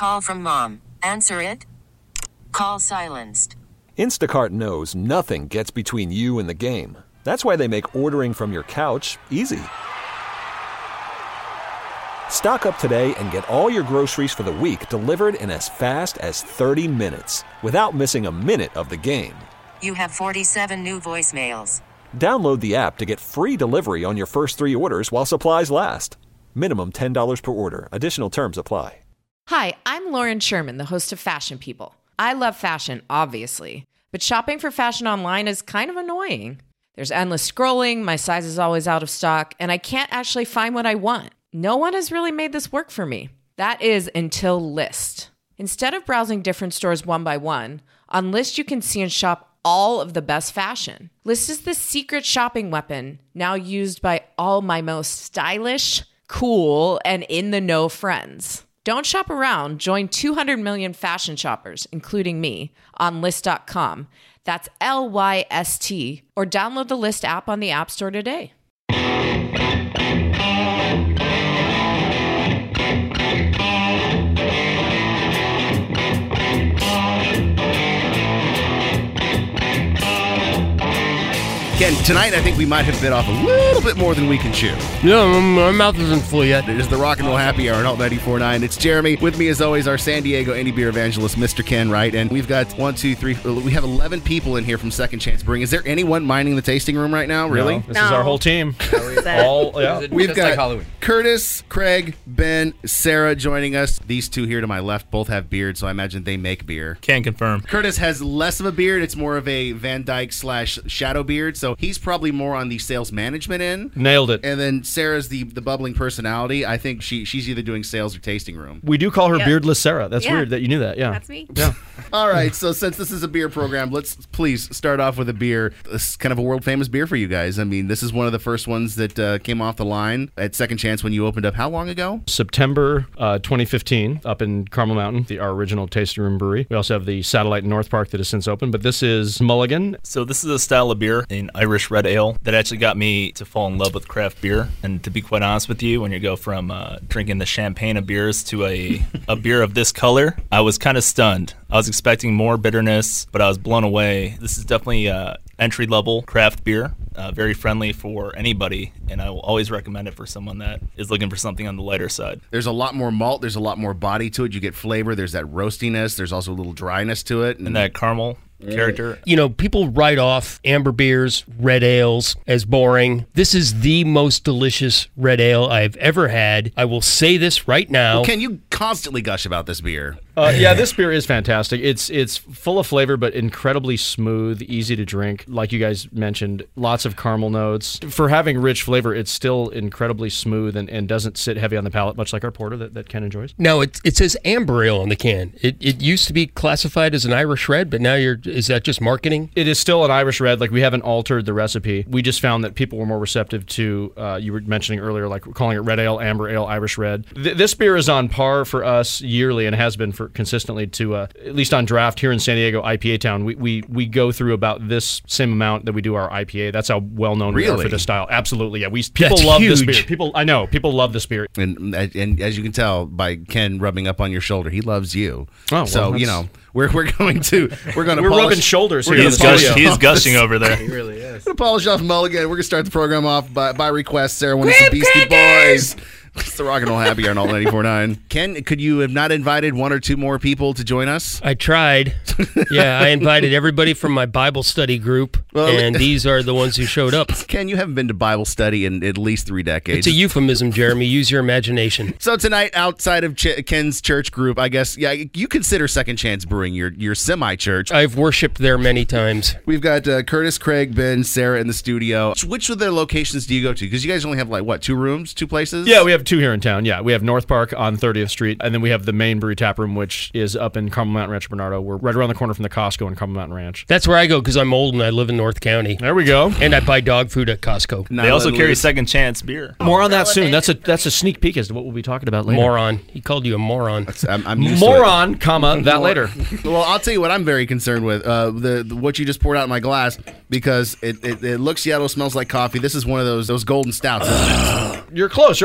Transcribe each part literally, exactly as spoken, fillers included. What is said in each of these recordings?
Call from mom. Answer it. Call silenced. Instacart knows nothing gets between you and the game. That's why they make ordering from your couch easy. Stock up today and get all your groceries for the week delivered in as fast as thirty minutes without missing a minute of the game. You have forty-seven new voicemails. Download the app to get free delivery on your first three orders while supplies last. Minimum ten dollars per order. Additional terms apply. Hi, I'm Lauren Sherman, the host of Fashion People. I love fashion, obviously, but shopping for fashion online is kind of annoying. There's endless scrolling, my size is always out of stock, and I can't actually find what I want. No one has really made this work for me. That is until Lyst. Instead of browsing different stores one by one, on Lyst you can see and shop all of the best fashion. Lyst is the secret shopping weapon now used by all my most stylish, cool, and in-the-know friends. Don't shop around. Join two hundred million fashion shoppers, including me, on Lyst dot com. That's L Y S T. Or download the Lyst app on the App Store today. Ken, tonight I think we might have bit off a little bit more than we can chew. No, my mouth isn't full yet. It is the Rock and Roll Happy Hour on Alt ninety-four point nine. It's Jeremy. With me, as always, our San Diego Indie Beer Evangelist, Mister Ken Wright. And we've got one, two, three, we have eleven people in here from Second Chance Brewing. Is there anyone minding the tasting room right now, really? No, this No. is our whole team. All, yeah. We've Just got like Halloween. Curtis, Craig, Ben, Sarah joining us. These two here to my left both have beards, so I imagine they make beer. Can confirm. Curtis has less of a beard. It's more of a Van Dyke slash shadow beard, so he's probably more on the sales management end. Nailed it. And then Sarah's the the bubbling personality. I think she she's either doing sales or tasting room. We do call her Yep. Beardless Sarah. That's Yeah. weird that you knew that. Yeah. That's me. Yeah. All right, so since this is a beer program, let's please start off with a beer. This is kind of a world famous beer for you guys. I mean, this is one of the first ones that uh, came off the line at Second Chance when you opened up. How long ago? September uh, twenty fifteen, up in Carmel Mountain, the our original tasting room brewery. We also have the satellite in North Park that has since opened, but this is Mulligan. So this is a style of beer, an Irish red ale, that actually got me to fall in love with craft beer. And to be quite honest with you, when you go from uh, drinking the champagne of beers to a, a beer of this color, I was kind of stunned. I was expecting more bitterness, but I was blown away. This is definitely uh, entry-level craft beer, uh, very friendly for anybody, and I will always recommend it for someone that is looking for something on the lighter side. There's a lot more malt. There's a lot more body to it. You get flavor. There's that roastiness. There's also a little dryness to it. And that caramel character. You know, people write off amber beers, red ales as boring. This is the most delicious red ale I've ever had. I will say this right now. Well, Ken, you constantly gush about this beer. Uh, yeah, this beer is fantastic. It's it's full of flavor, but incredibly smooth, easy to drink. Like you guys mentioned, lots of caramel notes. For having rich flavor, it's still incredibly smooth and, and doesn't sit heavy on the palate, much like our porter that, that Ken enjoys. No, it, it says amber ale on the can. It it used to be classified as an Irish red, but now you're is that just marketing? It is still an Irish red. Like, we haven't altered the recipe. We just found that people were more receptive to, uh, you were mentioning earlier, like calling it red ale, amber ale, Irish red. Th- this beer is on par for us yearly and has been for consistently to, uh, at least on draft here in San Diego, I P A Town. We, we we go through about this same amount that we do our I P A. That's how well known we are Really? for this style. Absolutely, yeah. We people That's love this huge. beer. People, I know, people love this beer. And and as you can tell by Ken rubbing up on your shoulder, he loves you. Oh, well, so you that's- know we're we're going to we're going to We're polish, rubbing shoulders we're here. gonna He's, in the gush, studio. he's gushing over there. He really is. We're gonna polish off Mulligan. We're gonna start the program off by, by request. Sarah wanted some Beastie Boys. It's the Rock and Roll Happy Hour on Alt ninety-four point nine. Ken, could you have not invited one or two more people to join us? I tried. Yeah, I invited everybody from my Bible study group, Well, and these are the ones who showed up. Ken, you haven't been to Bible study in at least three decades. It's a euphemism, Jeremy. Use your imagination. So tonight, outside of Ch- Ken's church group, I guess, yeah, you consider Second Chance Brewing your your semi-church. I've worshipped there many times. We've got uh, Curtis, Craig, Ben, Sarah in the studio. Which of their locations do you go to? Because you guys only have, like, what, two rooms, two places? Yeah, we have two here in town. Yeah, we have North Park on thirtieth Street, and then we have the main brewery tap room, which is up in Carmel Mountain Rancho Bernardo. We're right around the corner from the Costco in Carmel Mountain Ranch. That's where I go because I'm old and I live in North County. There we go. And I buy dog food at Costco. Not They also letting carry loose. Second Chance beer. More on that soon. That's a that's a sneak peek as to what we'll be talking about later. Moron. He called you a moron. I'm, I'm used to it. Moron, comma, that later. Well, I'll tell you what I'm very concerned with. Uh, the, the what you just poured out in my glass, because it, it, it looks yellow, smells like coffee. This is one of those those golden stouts, isn't it? You're close. You're on the right track.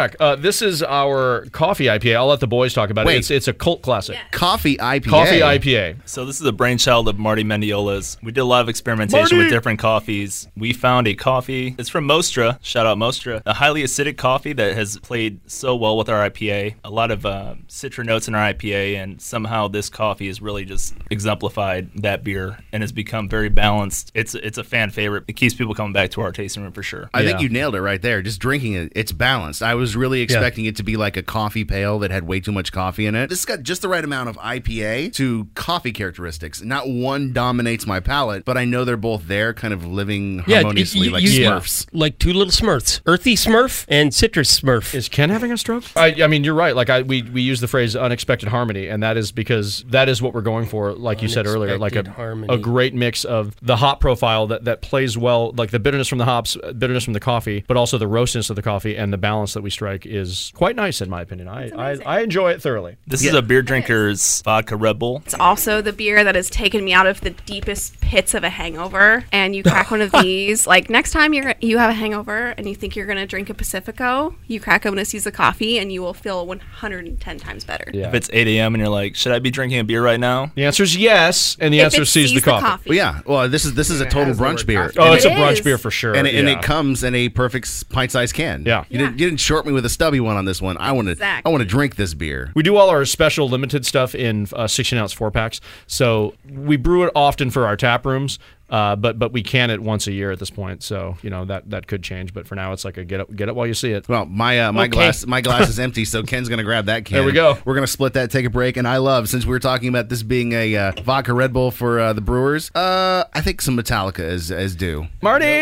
back. Uh, this is our coffee I P A. I'll let the boys talk about Wait. it. It's it's a cult classic. Coffee I P A. Coffee I P A. So this is a brainchild of Marty Mendiola's. We did a lot of experimentation Marty! with different coffees. We found a coffee. It's from Mostra. Shout out Mostra. A highly acidic coffee that has played so well with our I P A. A lot of uh, citra notes in our I P A, and somehow this coffee has really just exemplified that beer and has become very balanced. It's it's a fan favorite. It keeps people coming back to our tasting room for sure. I Yeah. think you nailed it right there. Just drinking it, it's balanced. I was really expecting it to be like a coffee pail that had way too much coffee in it. This got just the right amount of I P A to coffee characteristics. Not one dominates my palate, but I know they're both there, kind of living Yeah, harmoniously you- like you- Smurfs. Like two little Smurfs. Earthy Smurf and Citrus Smurf. Is Ken having a stroke? I, I mean, you're right. Like I, we we use the phrase unexpected harmony, and that is because that is what we're going for. Like you said earlier, like a, Unexpected harmony. a great mix of the hop profile that, that plays well, like the bitterness from the hops, bitterness from the coffee, but also the roastness of the coffee, and the balance that we strike is quite nice in my opinion. I I, I enjoy it thoroughly. This is a beer drinker's vodka Red Bull. It's also the beer that has taken me out of the deepest pits of a hangover. And you crack one of these. Like next time you're you have a hangover and you think you're gonna drink a Pacifico, you crack open a Caesar coffee and you will feel one hundred ten times better. Yeah. If it's eight a.m. and you're like, should I be drinking a beer right now? The answer is yes, and the If answer it is seize the sees coffee. Well, yeah. Well, this is this is a total has the brunch word beer. coffee. Oh, It it's a brunch is. beer for sure. And it, and yeah. it comes in a perfect s- pint-sized can. Yeah. You, Yeah. Didn't, you didn't short me with a stubby one on this one. I want to. Exactly. I want to drink this beer. We do all our special limited stuff in uh, sixteen ounce four packs. So we brew it often for our tap rooms, uh, but but we can it once a year at this point. So you know that that could change. But for now, it's like a get it get it while you see it. Well, my uh, my Okay. glass my glass is empty, so Ken's gonna grab that can. There we go. We're gonna split that, take a break, and I love since we were talking about this being a uh, vodka Red Bull for uh, the brewers. Uh, I think some Metallica is is due. Marty.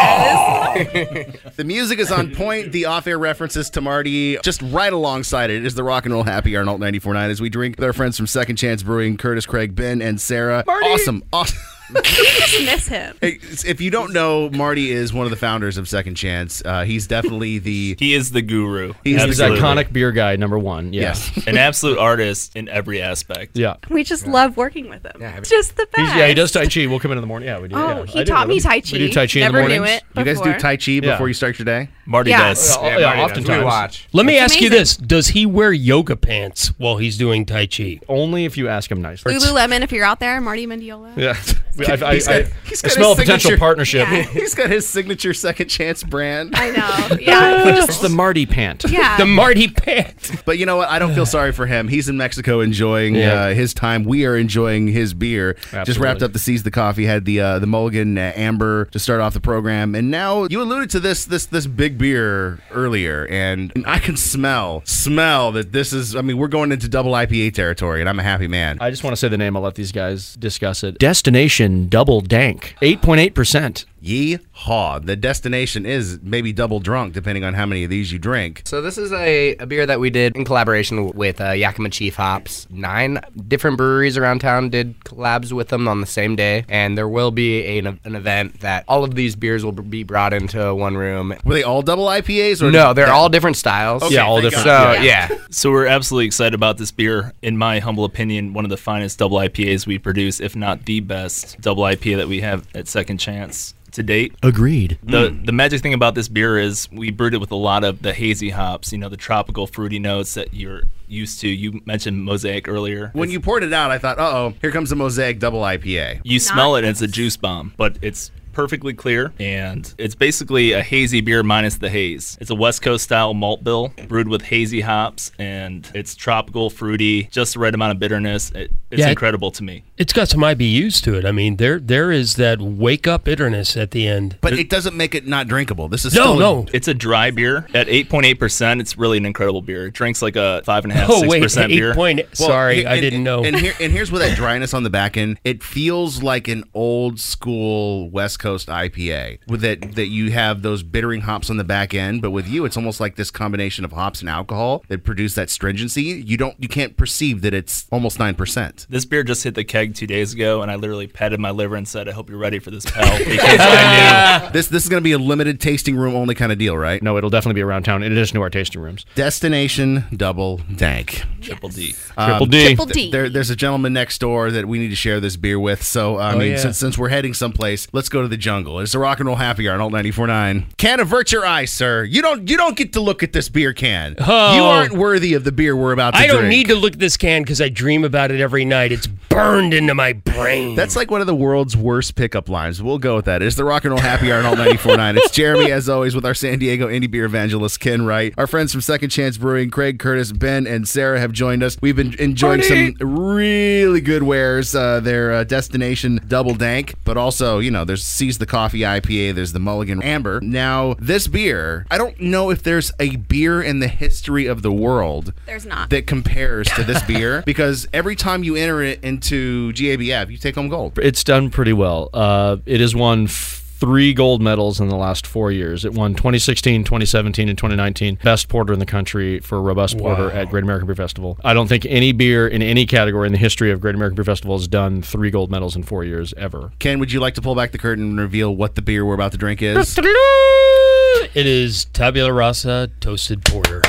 The music is on point. The off-air references to Marty, just right alongside it, is the rock and roll happy hour on Alt ninety-four point nine as we drink with our friends from Second Chance Brewing, Curtis, Craig, Ben, and Sarah. Marty! Awesome, awesome. We just miss him. Hey, if you don't know, Marty is one of the founders of Second Chance. Uh, he's definitely the He is the guru. He's the He's Absolutely. iconic beer guy number one. Yeah. yes. An absolute artist in every aspect. Yeah. We just love working with him. Yeah. Just the best. He's, yeah, he does Tai Chi. We'll come in in the morning. Yeah, we do. Oh, yeah. he I do taught with me him. Tai Chi. We do Tai Chi Never in the knew mornings. it. You guys do before. Tai Chi Yeah. before you start your day? Marty Yeah. does. Oh, Yeah, yeah, Marty does. oftentimes. We watch. Let me It's ask you amazing. this. Does he wear yoga pants while he's doing Tai Chi? Only if you ask him nicely. Lululemon, if you're out there, Marty Mendiola. Yeah. I, I, He's got- I, he's I got smell a his potential signature- partnership. Yeah. He's got his signature Second Chance brand. I know. Yeah. He It's just, the Marty pant. yeah. The Marty pants. But you know what? I don't feel sorry for him. He's in Mexico enjoying Yeah. uh, his time. We are enjoying his beer. Just Absolutely. wrapped up the Seize the Coffee. Had the uh, the Mulligan uh, Amber to start off the program, and now you alluded to this this this big beer earlier, and I can smell smell that this is. I mean, we're going into double I P A territory, and I'm a happy man. I just want to say the name. I'll let these guys discuss it. Destination Double Dank. eight point eight percent. Yee-haw. The destination is maybe double drunk, depending on how many of these you drink. So this is a, a beer that we did in collaboration with uh, Yakima Chief Hops. Nine different breweries around town did collabs with them on the same day, and there will be a, an event that all of these beers will be brought into one room. Were they all double I P As? Or No, they're all different styles. Okay, Yeah, all thank different. So God. yeah. So we're absolutely excited about this beer. In my humble opinion, one of the finest double I P As we produce, if not the best double I P A that we have at Second Chance to date. Agreed. The the magic thing about this beer is we brewed it with a lot of the hazy hops, you know, the tropical fruity notes that you're used to. You mentioned Mosaic earlier. When It's- you poured it out, I thought, uh-oh, here comes the Mosaic double I P A. you smell it and it's a juice bomb, but it's perfectly clear, and it's basically a hazy beer minus the haze. It's a West Coast style malt bill brewed with hazy hops, and it's tropical, fruity, just the right amount of bitterness. It, it's Yeah, it- incredible to me. It's got some I B Us to it. I mean, there there is that wake up bitterness at the end. But it doesn't make it not drinkable. This is No, still no. It's a dry beer at eight point eight percent. It's really an incredible beer. It drinks like a five and a half, Oh six wait, percent eight beer. point. Well, Sorry, and- I didn't and- know. And here and here's where that dryness on the back end. It feels like an old school West Coast I P A with that that you have those bittering hops on the back end. But with you, it's almost like this combination of hops and alcohol that produce that stringency. You don't you can't perceive that it's almost nine percent. This beer just hit the keg keg two days ago, and I literally petted my liver and said, I hope you're ready for this pal, because I knew. This this is going to be a limited tasting room only kind of deal, right? No, it'll definitely be around town in addition to our tasting rooms. Destination Double Dank. Triple D. Um, Triple D. Triple D. There, there's a gentleman next door that we need to share this beer with. So, I Oh, mean, yeah. since, since we're heading someplace, let's go to the jungle. It's a Rock and Roll Happy Hour on Alt ninety-four point nine. Can't avert your eyes, sir. You don't you don't get to look at this beer can. Oh. You aren't worthy of the beer we're about to I drink. don't need to look at this can because I dream about it every night. It's burned into my brain. That's like one of the world's worst pickup lines. We'll go with that. It's the Rock and Roll Happy Hour on Alt ninety-four point nine. It's Jeremy, as always, with our San Diego indie beer evangelist, Ken Wright. Our friends from Second Chance Brewing, Craig Curtis, Ben, and Sarah have joined us. We've been enjoying Party. some really good wares. Uh, their uh, Destination Double Dank, but also, you know, there's Seize the Coffee I P A, there's the Mulligan Amber. Now, this beer, I don't know if there's a beer in the history of the world There's not. that compares to this beer, because every time you enter it into G A B F, you take home gold. It's done pretty well. Uh, it has won f- three gold medals in the last four years. It won twenty sixteen, twenty seventeen, and twenty nineteen. Best porter in the country for robust porter Wow. at Great American Beer Festival. I don't think any beer in any category in the history of Great American Beer Festival has done three gold medals in four years ever. Ken, would you like to pull back the curtain and reveal what the beer we're about to drink is? It is Tabula Rasa Toasted Porter.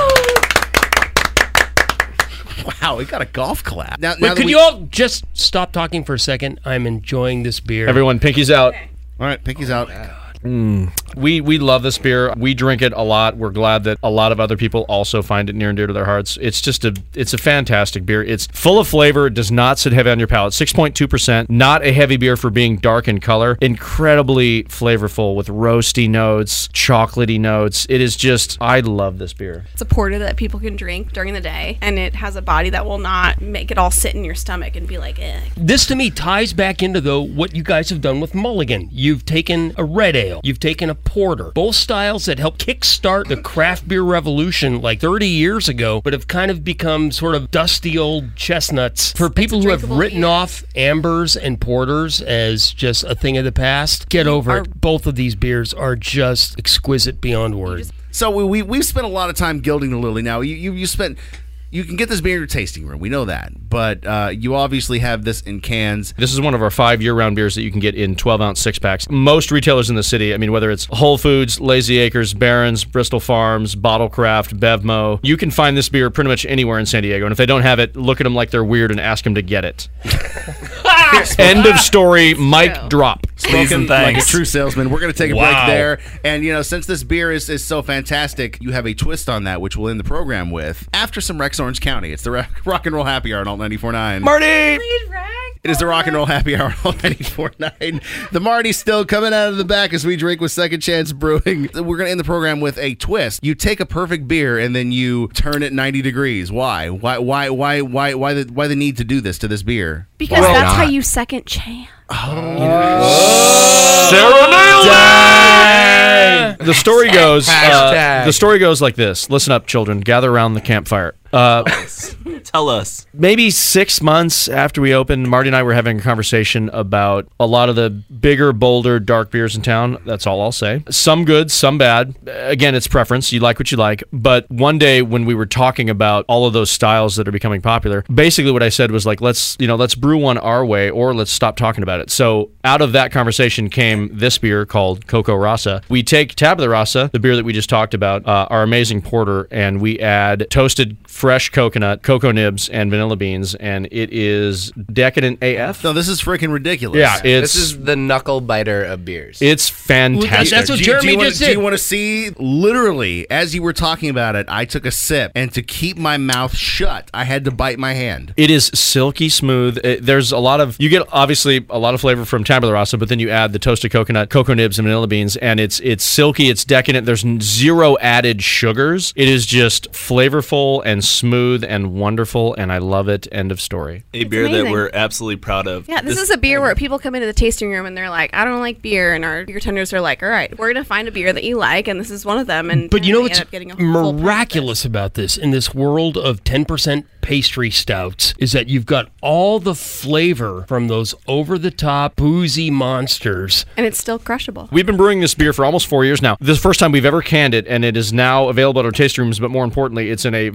Wow, we got a golf clap. Now, now Wait, that could we- you all just stop talking for a second? I'm enjoying this beer. Everyone, pinkies out. All right, pinkies out. We we love this beer. We drink it a lot. We're glad that a lot of other people also find it near and dear to their hearts. It's just a it's a fantastic beer. It's full of flavor. It does not sit heavy on your palate. six point two percent. Not a heavy beer for being dark in color. Incredibly flavorful with roasty notes, chocolatey notes. It is just, I love this beer. It's a porter that people can drink during the day, and it has a body that will not make it all sit in your stomach and be like, eh. This to me ties back into though what you guys have done with Mulligan. You've taken a red ale, you've taken a porter, both styles that helped kickstart the craft beer revolution like thirty years ago, but have kind of become sort of dusty old chestnuts. For people who have drinkable written beer. off ambers and porters as just a thing of the past, get over Are- it. Both of these beers are just exquisite beyond words. So we, we we've spent a lot of time gilding the lily. Now you you, you spent. You can get this beer in your tasting room. We know that. But uh, you obviously have this in cans. This is one of our five year-round beers that you can get in twelve-ounce six-packs. Most retailers in the city, I mean, whether it's Whole Foods, Lazy Acres, Barron's, Bristol Farms, Bottlecraft, Bevmo, you can find this beer pretty much anywhere in San Diego. And if they don't have it, look at them like they're weird and ask them to get it. End of story. Mic true. drop. Spoken and like a thanks. true salesman. We're going to take a Wow. break there. And, you know, since this beer is, is so fantastic, you have a twist on that, which we'll end the program with after some Rex Orange County. It's the Rock, rock and Roll Happy Hour on Alt ninety-four point nine. Marty! It is the Rock and Roll Happy Hour on Alt ninety-four point nine. The Marty's still coming out of the back as we drink with Second Chance Brewing. We're going to end the program with a twist. You take a perfect beer and then you turn it ninety degrees. Why? Why? Why? Why? Why? Why the why the need to do this to this beer? Because Why that's how not? you second chance. Sarah nailed it! The story goes. Uh, Hashtag. the story goes like this. Listen up, children. Gather around the campfire. Uh, Tell us. maybe six months after we opened, Marty and I were having a conversation about a lot of the bigger, bolder, dark beers in town. That's all I'll say. Some good, some bad. Again, it's preference. You like what you like. But one day when we were talking about all of those styles that are becoming popular, basically what I said was like, let's, you know, let's brew one our way or let's stop talking about it. So out of that conversation came this beer called Coco Rasa. We take Tabula Rasa, the beer that we just talked about, uh, our amazing porter, and we add toasted fresh coconut, cocoa nibs, and vanilla beans, and it is decadent A F. No, this is freaking ridiculous. Yeah, it's This is the knuckle biter of beers. it's fantastic. That's what Do you- Jeremy do you wanna, just do did. you want to see? Literally, as you were talking about it, I took a sip, and to keep my mouth shut, I had to bite my hand. It is silky smooth. It, there's a lot of, you get obviously a lot of flavor from Tabula Rasa, but then you add the toasted coconut, cocoa nibs, and vanilla beans, and it's it's silky, it's decadent. There's n- zero added sugars. It is just flavorful and smooth and wonderful, and I love it. End of story. A beer that amazing. we're absolutely proud of. Yeah, this, is a beer where people come into the tasting room and they're like, I don't like beer, and our beer tenders are like, all right, we're gonna find a beer that you like, and this is one of them. And But you know we what's end up getting a full pint of it. miraculous about this in this world of ten percent pastry stouts is that you've got all the flavor from those over-the-top boozy monsters. and it's still crushable. We've been brewing this beer for almost four years now. This is the first time we've ever canned it, and it is now available at our tasting rooms, but more importantly, it's in a variety pack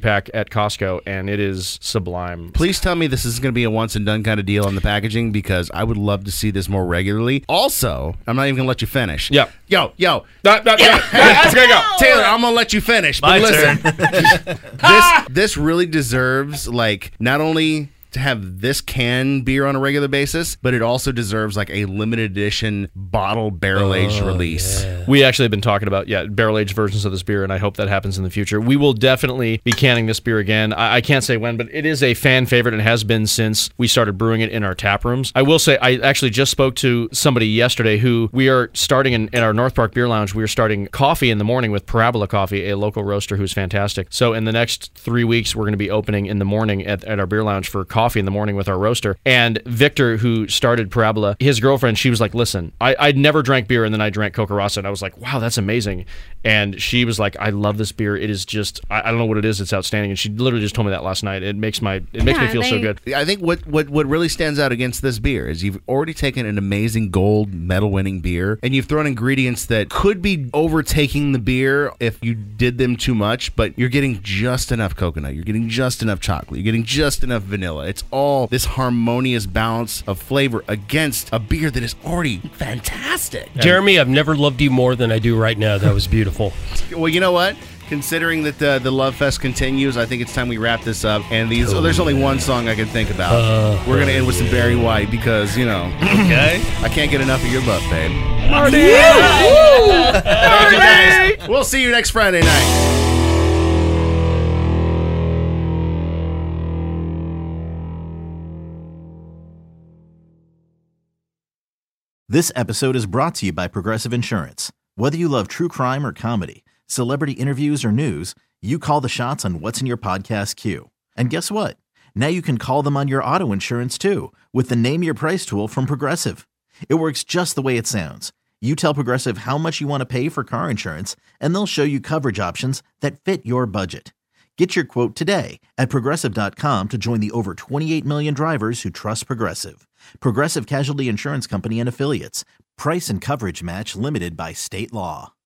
pack at Costco, and it is sublime. Please tell me this is going to be a once and done kind of deal on the packaging, because I would love to see this more regularly. Also, I'm not even going to let you finish. Yep. Yo, yo. No, no, no. That's gonna go. Taylor, I'm going to let you finish. But My listen, turn. this, this really deserves, like, not only to have this can beer on a regular basis, but it also deserves like a limited edition bottle barrel aged Oh, release. yeah. We actually have been talking about, yeah, barrel-aged versions of this beer, and I hope that happens in the future. We will definitely be canning this beer again. I, I can't say when, but it is a fan favorite and has been since we started brewing it in our tap rooms. I will say, I actually just spoke to somebody yesterday who we are starting in, in our North Park Beer Lounge. We are starting coffee in the morning with Parabola Coffee, a local roaster who's fantastic. So in the next three weeks, we're going to be opening in the morning at, at our beer lounge for coffee in the morning with our roaster. And Victor, who started Parabola, his girlfriend, she was like, listen, I, I'd never drank beer, and then I drank Coca Rossa, and I was like, wow, that's amazing. And she was like, I love this beer. It is just, I, I don't know what it is. It's outstanding. And she literally just told me that last night. It makes my, it makes Yeah, me feel so they- good. I think what, what, what really stands out against this beer is you've already taken an amazing gold medal winning beer, and you've thrown ingredients that could be overtaking the beer if you did them too much, but you're getting just enough coconut. You're getting just enough chocolate. You're getting just enough vanilla. It's all this harmonious balance of flavor against a beer that is already fantastic. Jeremy, I've never loved you more than I do right now. That was beautiful. Well, you know what? Considering that the, the Love Fest continues, I think it's time we wrap this up. And these, oh, there's only one song I can think about. Uh, We're going to end with some Barry White because, you know, Okay. I can't get enough of your love, babe. Marty! Thank you, guys. We'll see you next Friday night. This episode is brought to you by Progressive Insurance. Whether you love true crime or comedy, celebrity interviews or news, you call the shots on what's in your podcast queue. And guess what? Now you can call them on your auto insurance too with the Name Your Price tool from Progressive. It works just the way it sounds. You tell Progressive how much you want to pay for car insurance, and they'll show you coverage options that fit your budget. Get your quote today at Progressive dot com to join the over twenty-eight million drivers who trust Progressive. Progressive Casualty Insurance Company and Affiliates. Price and coverage match limited by state law.